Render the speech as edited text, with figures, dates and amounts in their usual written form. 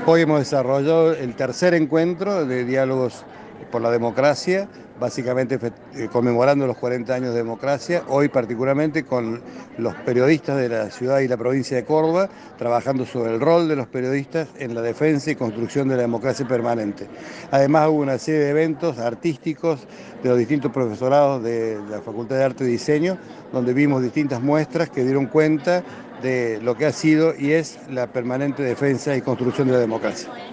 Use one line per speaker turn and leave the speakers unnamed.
Hoy hemos desarrollado el tercer encuentro de diálogos por la democracia, básicamente conmemorando los 40 años de democracia, hoy particularmente con los periodistas de la ciudad y la provincia de Córdoba, trabajando sobre el rol de los periodistas en la defensa y construcción de la democracia permanente. Además hubo una serie de eventos artísticos de los distintos profesorados de la Facultad de Arte y Diseño, donde vimos distintas muestras que dieron cuenta de lo que ha sido y es la permanente defensa y construcción de la democracia.